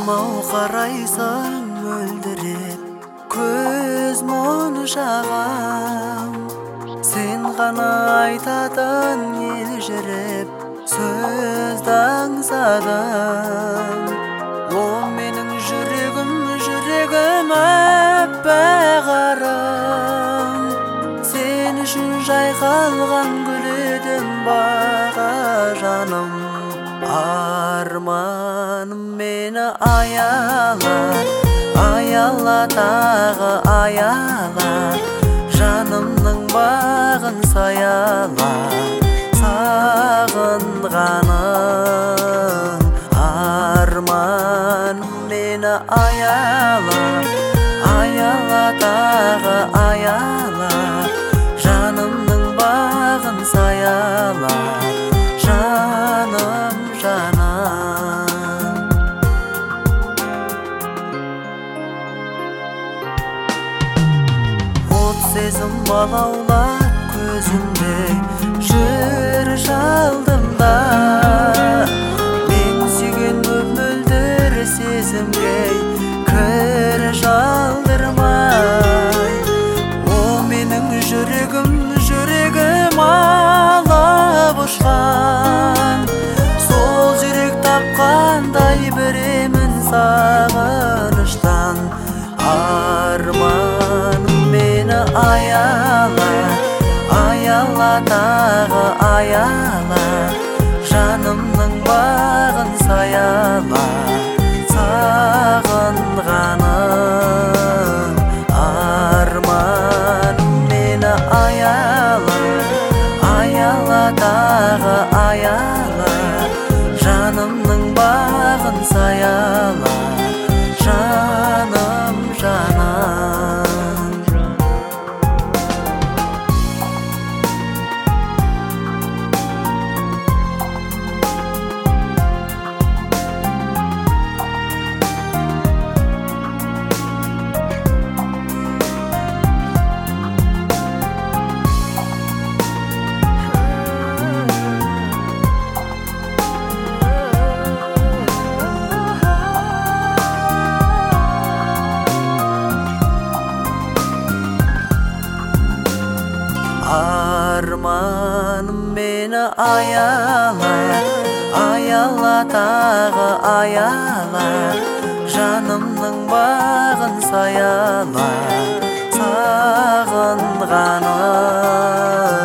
Ау қарайсың мөлдіреп көз моншағам, сен ғана айтатын елжіреп сөзді аңсадым. О менің жүрегім, жүрегім аппақ арым, сен үшін жайқалған гүл едім баға жаным. Арманым мені аяла, аяла тағы аяла, жанымның бағын саяла, сағынғаным. Арманым мені аяла, аяла тағы аяла, жанымның бағын саяла, жаным жаным. От сезім алаулап көзімде жүр шалдымда, мен сүйген мөлдір сезімге кір жалдырмай. О менің жүрегім, жүрегім алып ұшқан, сол жүрек тапқандай біремін сағыныштан. Арманым мені аяла, аяла тағы аяла, жанымның бағын саяла, сағынғаным. Арманым мені аяла, аяла тағы аяла, жанымның бағын саяла, жаным жаным. Арманым мені аяла, аяла тағы аяла, жанымның бағын саяла, сағынғаным.